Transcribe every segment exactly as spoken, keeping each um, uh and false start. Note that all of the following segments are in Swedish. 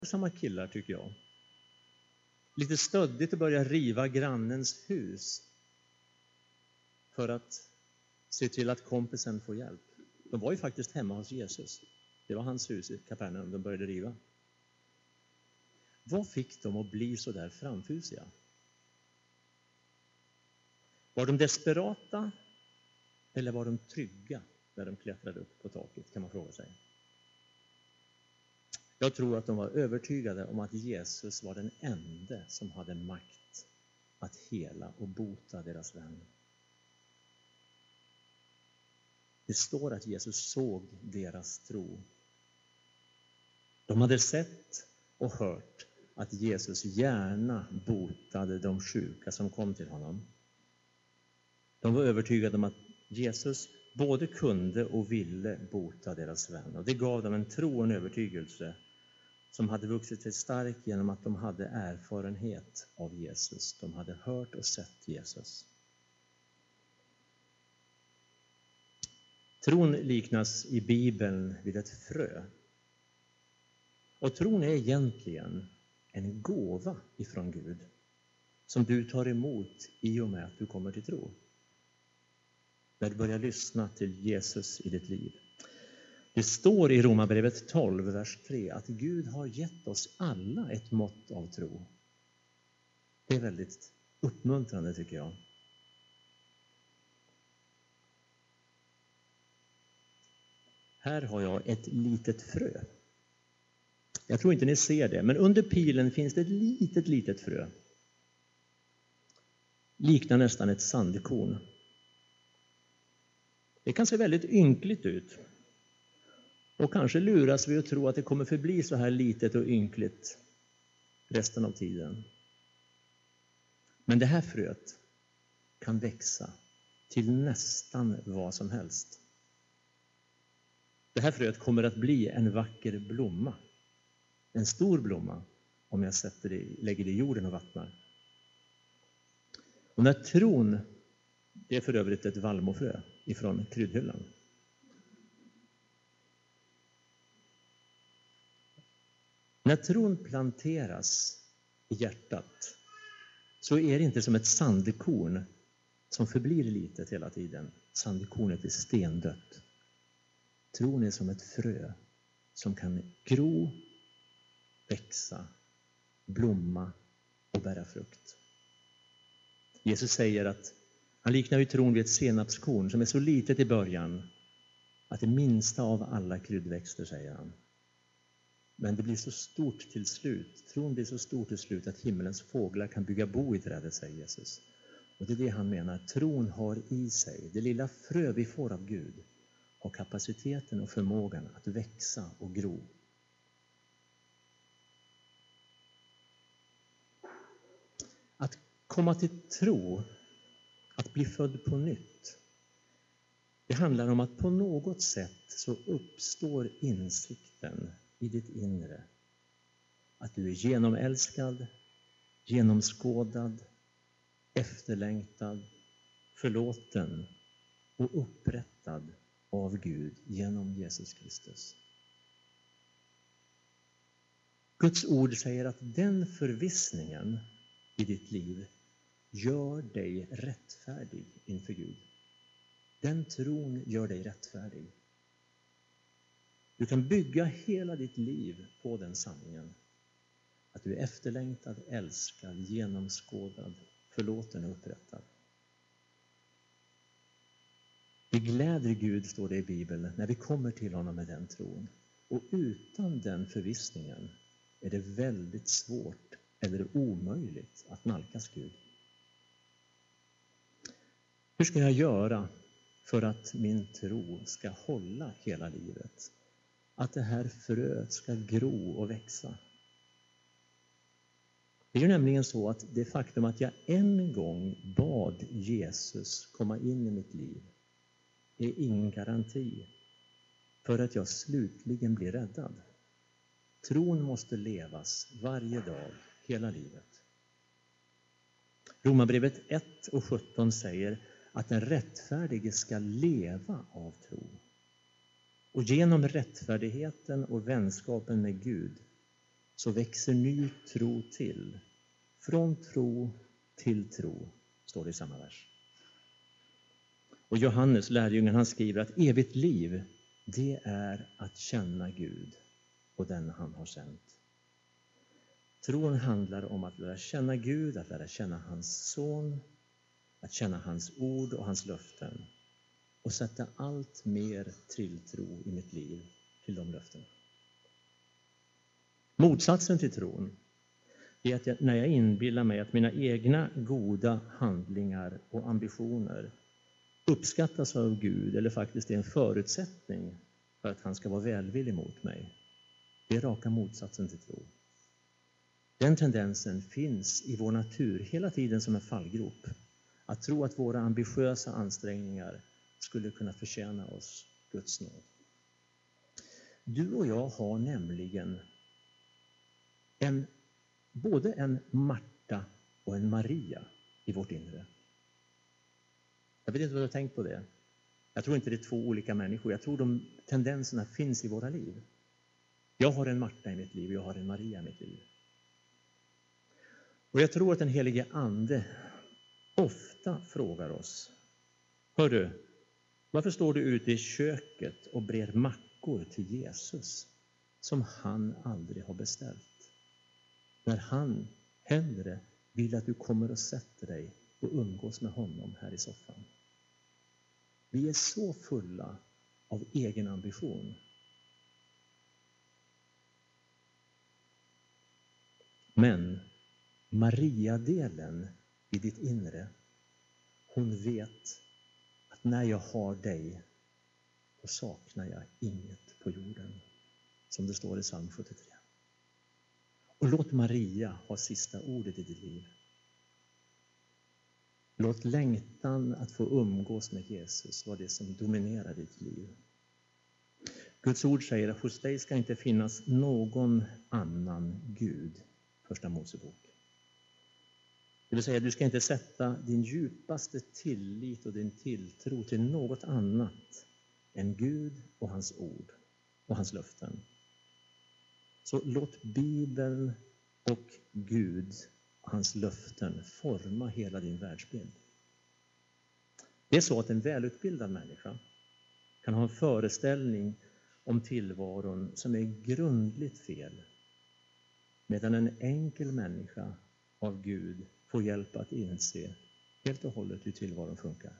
Samma killar tycker jag. Lite stöddigt att börja riva grannens hus för att se till att kompisen får hjälp. De var ju faktiskt hemma hos Jesus. Det var hans hus i Kapernaum de började riva. Vad fick de att bli så där framfusiga? Var de desperata eller var de trygga när de klättrade upp på taket, kan man fråga sig. Jag tror att de var övertygade om att Jesus var den enda som hade makt att hela och bota deras vän. Det står att Jesus såg deras tro. De hade sett och hört att Jesus gärna botade de sjuka som kom till honom. De var övertygade om att Jesus både kunde och ville bota deras vän. Och det gav dem en tro och en övertygelse som hade vuxit sig stark genom att de hade erfarenhet av Jesus. De hade hört och sett Jesus. Tron liknas i Bibeln vid ett frö. Och tron är egentligen en gåva ifrån Gud som du tar emot i och med att du kommer till tro. När du börjar lyssna till Jesus i ditt liv. Det står i Romarbrevet tolv, vers tre, att Gud har gett oss alla ett mått av tro. Det är väldigt uppmuntrande tycker jag. Här har jag ett litet frö. Jag tror inte ni ser det, men under pilen finns det ett litet, litet frö. Liknar nästan ett sandkorn. Det kan se väldigt ynkligt ut. Och kanske luras vi att tro att det kommer förbli så här litet och ynkligt resten av tiden. Men det här fröet kan växa till nästan vad som helst. Det här fröet kommer att bli en vacker blomma. En stor blomma om jag sätter det, lägger det i jorden och vattnar. Och när tron, det är för övrigt ett vallmofrö ifrån kryddhyllan. När tron planteras i hjärtat så är det inte som ett sandkorn som förblir litet hela tiden. Sandkornet är stendött. Tron är som ett frö som kan gro, växa, blomma och bära frukt. Jesus säger att han liknar ju tron vid ett senapskorn som är så litet i början att det minsta av alla kryddväxter, säger han. Men det blir så stort till slut. Tron blir så stor till slut att himmelens fåglar kan bygga bo i trädet, säger Jesus. Och det är det han menar. Tron har i sig, det lilla frö vi får av Gud, har kapaciteten och förmågan att växa och gro. Att komma till tro, att bli född på nytt, det handlar om att på något sätt så uppstår insikten i ditt inre att du är genomälskad, genomskådad, efterlängtad, förlåten och upprättad av Gud genom Jesus Kristus. Guds ord säger att den förvissningen i ditt liv gör dig rättfärdig inför Gud. Den tron gör dig rättfärdig. Du kan bygga hela ditt liv på den sanningen. Att du är efterlängtad, älskad, genomskådad, förlåten och upprättad. Vi gläder Gud, står det i Bibeln, när vi kommer till honom med den tron. Och utan den förvissningen är det väldigt svårt eller omöjligt att nalkas Gud. Hur ska jag göra för att min tro ska hålla hela livet? Att det här fröet ska gro och växa. Det är ju nämligen så att det faktum att jag en gång bad Jesus komma in i mitt liv är ingen garanti för att jag slutligen blir räddad. Tron måste levas varje dag, hela livet. Romarbrevet ett och sjutton säger att den rättfärdige ska leva av tro. Och genom rättfärdigheten och vänskapen med Gud så växer ny tro till. Från tro till tro, står det i samma vers. Och Johannes, lärjungen, han skriver att evigt liv, det är att känna Gud och den han har sänt. Tron handlar om att lära känna Gud, att lära känna hans son, att känna hans ord och hans löften och sätta allt mer tilltro i mitt liv till de löftena. Motsatsen till tron är att jag, när jag inbillar mig att mina egna goda handlingar och ambitioner uppskattas av Gud eller faktiskt är en förutsättning för att han ska vara välvillig mot mig. Det är raka motsatsen till tro. Den tendensen finns i vår natur hela tiden som en fallgrop. Att tro att våra ambitiösa ansträngningar skulle kunna förtjäna oss Guds nåd. Du och jag har nämligen en, både en Marta och en Maria i vårt inre. Jag vet inte vad du har tänkt på det. Jag tror inte det är två olika människor. Jag tror de tendenserna finns i våra liv. Jag har en Marta i mitt liv och jag har en Maria i mitt liv. Och jag tror att den helige ande ofta frågar oss: hör du, varför står du ute i köket och brer mackor till Jesus som han aldrig har beställt? När han hellre vill att du kommer och sätter dig och umgås med honom här i soffan. Vi är så fulla av egen ambition. Men Maria-delen i ditt inre, hon vet att när jag har dig, då saknar jag inget på jorden. Som det står i psalm sjuttiotre. Och låt Maria ha sista ordet i ditt liv. Låt längtan att få umgås med Jesus vara det som dominerar ditt liv. Guds ord säger att hos dig ska inte finnas någon annan Gud. Första Mosebok. Det vill säga, du ska inte sätta din djupaste tillit och din tilltro till något annat än Gud och hans ord och hans löften. Så låt Bibeln och Gud och hans löften forma hela din världsbild. Det är så att en välutbildad människa kan ha en föreställning om tillvaron som är grundligt fel. Medan en enkel människa av Gud får hjälp att inse helt och hållet hur tillvaron funkar.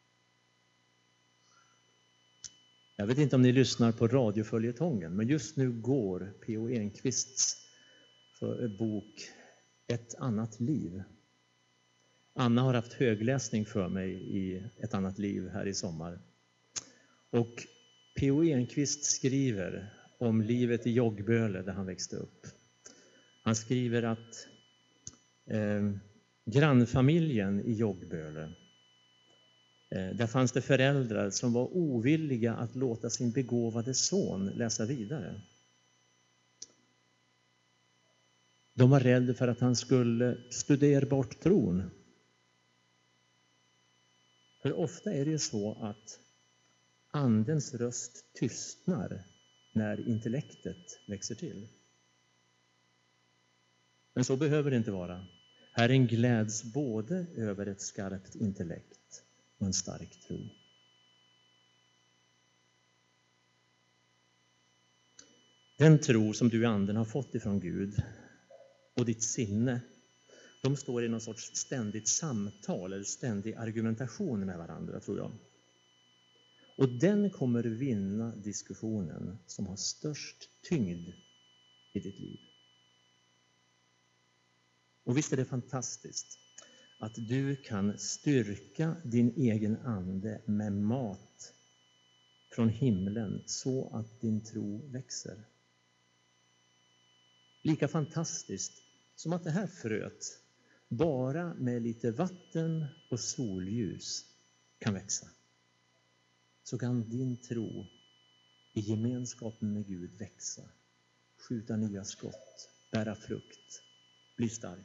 Jag vet inte om ni lyssnar på radioföljetongen, men just nu går P O Enquists bok Ett annat liv. Anna har haft högläsning för mig i Ett annat liv här i sommar. Och P O Enquist skriver om livet i Joggböle där han växte upp. Han skriver att eh, grannfamiljen i Joggböle, eh, där fanns det föräldrar som var ovilliga att låta sin begåvade son läsa vidare. De var rädda för att han skulle studera bort tron. För ofta är det ju så att andens röst tystnar när intellektet växer till. Men så behöver det inte vara. Herren gläds både över ett skarpt intellekt och en stark tro. Den tro som du i anden har fått ifrån Gud och ditt sinne, de står i någon sorts ständigt samtal eller ständig argumentation med varandra, tror jag. Och den kommer vinna diskussionen som har störst tyngd i ditt liv. Och visst är det fantastiskt att du kan styrka din egen ande med mat från himlen så att din tro växer. Lika fantastiskt som att det här fröet bara med lite vatten och solljus kan växa. Så kan din tro i gemenskapen med Gud växa, skjuta nya skott, bära frukt, bli stark.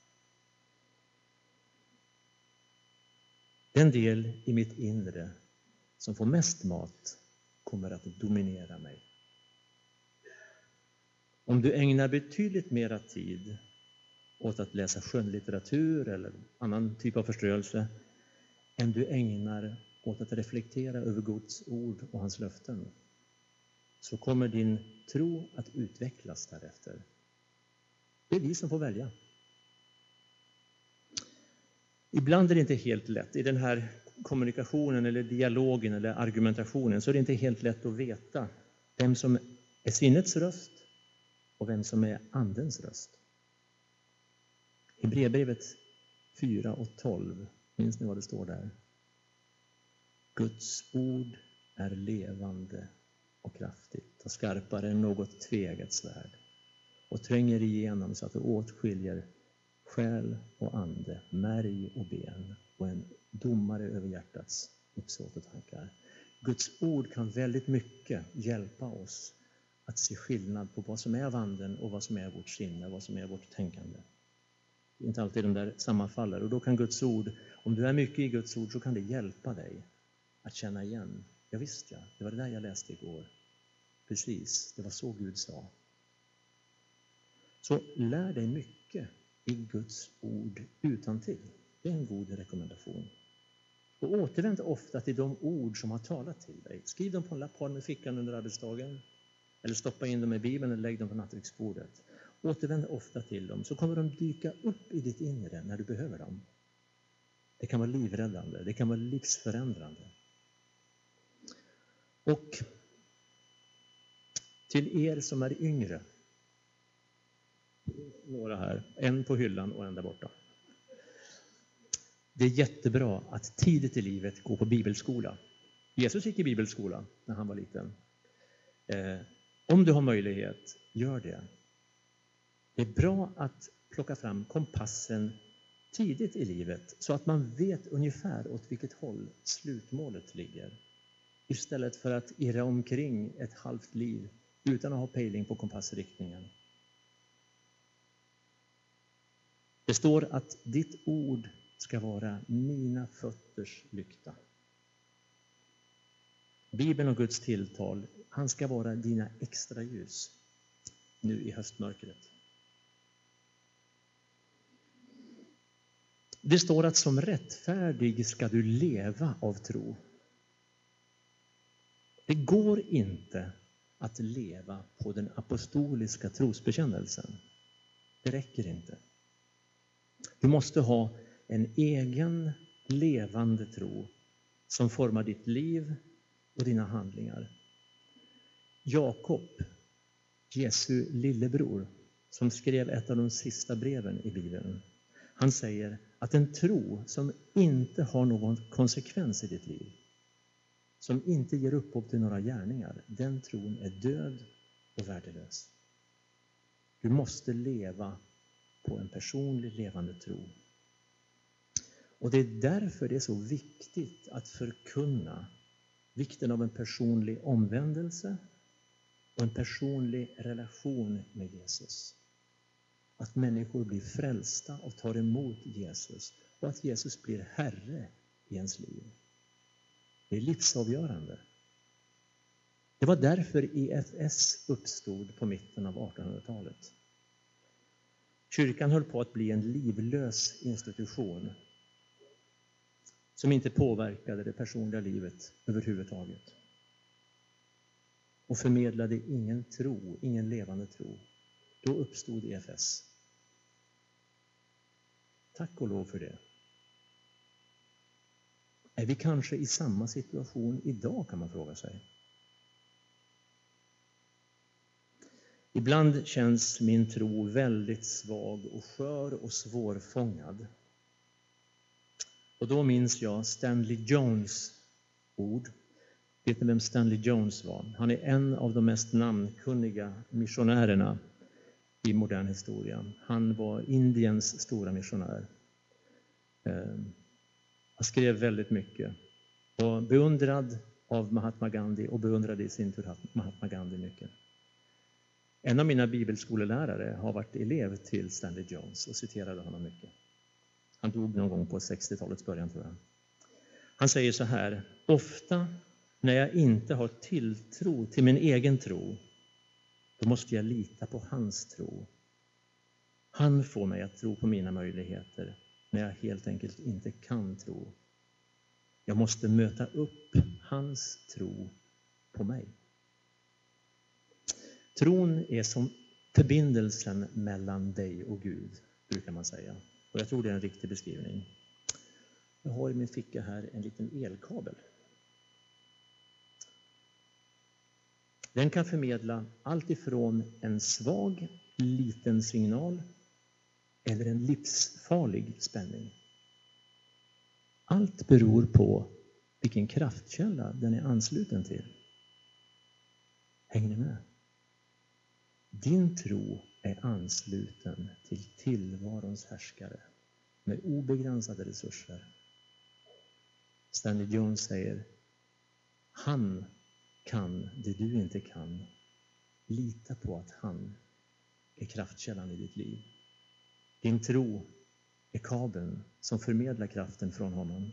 Den del i mitt inre som får mest mat kommer att dominera mig. Om du ägnar betydligt mera tid åt att läsa skönlitteratur eller annan typ av förströelse än du ägnar åt att reflektera över Guds ord och hans löften, så kommer din tro att utvecklas därefter. Det är vi som får välja. Ibland är det inte helt lätt. I den här kommunikationen eller dialogen eller argumentationen så är det inte helt lätt att veta vem som är sinnets röst och vem som är andens röst. I Hebreerbrevet fyra och tolv, minns ni vad det står där? Guds ord är levande och kraftigt och skarpare än något tveeggat svärd och tränger igenom så att det åtskiljer själ och ande, märg och ben och en domare över hjärtats uppsåt och tankar. Guds ord kan väldigt mycket hjälpa oss att se skillnad på vad som är av anden och vad som är vårt sinne, vad som är vårt tänkande. Det är inte alltid de där sammanfaller, och då kan Guds ord, om du är mycket i Guds ord, så kan det hjälpa dig att känna igen. Ja visst ja, det var det där jag läste igår. Precis, det var så Gud sa. Så lär dig mycket i Guds ord utantill. Det är en god rekommendation. Och återvänd ofta till de ord som har talat till dig. Skriv dem på en lapp, ha dem i fickan under arbetsdagen. Eller stoppa in dem i Bibeln eller lägg dem på nattduksbordet. Återvänd ofta till dem, så kommer de dyka upp i ditt inre när du behöver dem. Det kan vara livräddande, det kan vara livsförändrande. Och till er som är yngre, några här, en på hyllan och en där borta. Det är jättebra att tidigt i livet gå på bibelskola. Jesus gick i bibelskola när han var liten. Eh, om du har möjlighet, gör det. Det är bra att plocka fram kompassen tidigt i livet så att man vet ungefär åt vilket håll slutmålet ligger. Istället för att irra omkring ett halvt liv utan att ha pejling på kompassriktningen. Det står att ditt ord ska vara mina fötters lykta. Bibeln och Guds tilltal, han ska vara dina extra ljus nu i höstmörkret. Det står att som rättfärdig ska du leva av tro. Det går inte att leva på den apostoliska trosbekännelsen. Det räcker inte. Du måste ha en egen levande tro som formar ditt liv och dina handlingar. Jakob, Jesu lillebror, som skrev ett av de sista breven i Bibeln, han säger att en tro som inte har någon konsekvens i ditt liv, som inte ger upphov till några gärningar, den tron är död och värdelös. Du måste leva på en personlig levande tro. Och det är därför det är så viktigt att förkunna vikten av en personlig omvändelse och en personlig relation med Jesus. Att människor blir frälsta och tar emot Jesus och att Jesus blir Herre i ens liv. Det är livsavgörande. Det var därför E F S uppstod på mitten av artonhundratalet. Kyrkan höll på att bli en livlös institution som inte påverkade det personliga livet överhuvudtaget. Och förmedlade ingen tro, ingen levande tro. Då uppstod E F S. Tack och lov för det. Är vi kanske i samma situation idag, kan man fråga sig. Ibland känns min tro väldigt svag och skör och svårfångad. Och då minns jag Stanley Jones ord. Vet ni vem Stanley Jones var? Han är en av de mest namnkunniga missionärerna i modern historia. Han var Indiens stora missionär. Han skrev väldigt mycket. Och beundrad av Mahatma Gandhi och beundrade i sin tur Mahatma Gandhi mycket. En av mina bibelskolelärare har varit elev till Stanley Jones och citerade honom mycket. Han dog någon gång på sextiotalets början, tror jag. Han säger så här: ofta när jag inte har tilltro till min egen tro då måste jag lita på hans tro. Han får mig att tro på mina möjligheter när jag helt enkelt inte kan tro. Jag måste möta upp hans tro på mig. Tron är som förbindelsen mellan dig och Gud, brukar man säga. Och jag tror det är en riktig beskrivning. Jag har i min ficka här en liten elkabel. Den kan förmedla allt ifrån en svag, liten signal eller en livsfarlig spänning. Allt beror på vilken kraftkälla den är ansluten till. Hänger ni med? Din tro är ansluten till tillvarons härskare med obegränsade resurser. Stanley Jones säger: han kan det du inte kan. Lita på att han är kraftkällan i ditt liv. Din tro är kabeln som förmedlar kraften från honom.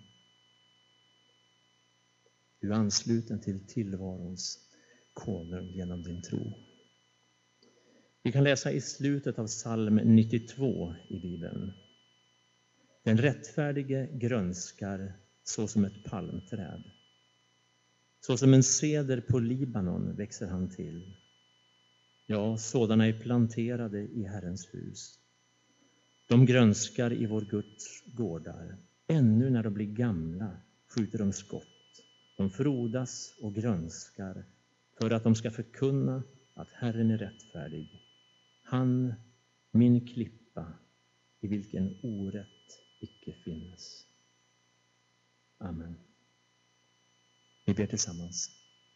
Du är ansluten till tillvarons konung genom din tro. Vi kan läsa i slutet av psalm nittiotvå i Bibeln. Den rättfärdige grönskar så som ett palmträd. Så som en ceder på Libanon växer han till. Ja, sådana är planterade i Herrens hus. De grönskar i vår Guds gårdar. Ännu när de blir gamla skjuter de skott. De frodas och grönskar för att de ska förkunna att Herren är rättfärdig. Han, min klippa, i vilken orätt icke finnes. Amen. Vi ber tillsammans.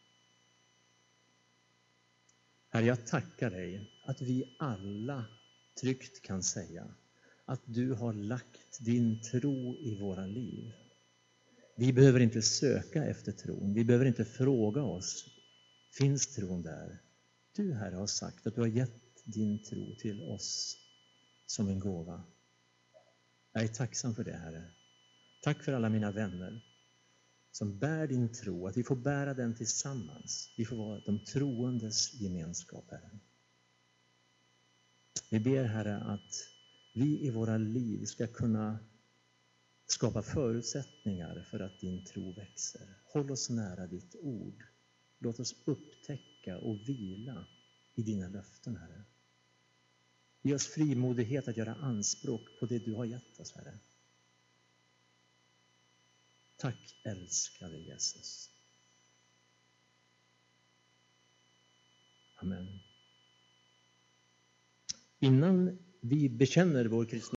Herre, jag tackar dig att vi alla tryggt kan säga att du har lagt din tro i våra liv. Vi behöver inte söka efter tron. Vi behöver inte fråga oss, finns tron där? Du, Herre, har sagt att du har gett din tro till oss som en gåva. Jag är tacksam för det, Herre. Tack för alla mina vänner som bär din tro, att vi får bära den tillsammans. Vi får vara de troendes gemenskap, Herre. Vi ber, Herre, att vi i våra liv ska kunna skapa förutsättningar för att din tro växer. Håll oss nära ditt ord. Låt oss upptäcka och vila i dina löften, Herre. Ge oss frimodighet att göra anspråk på det du har gett oss, Herre. Tack, älskade Jesus. Amen. Innan vi bekänner vår kristna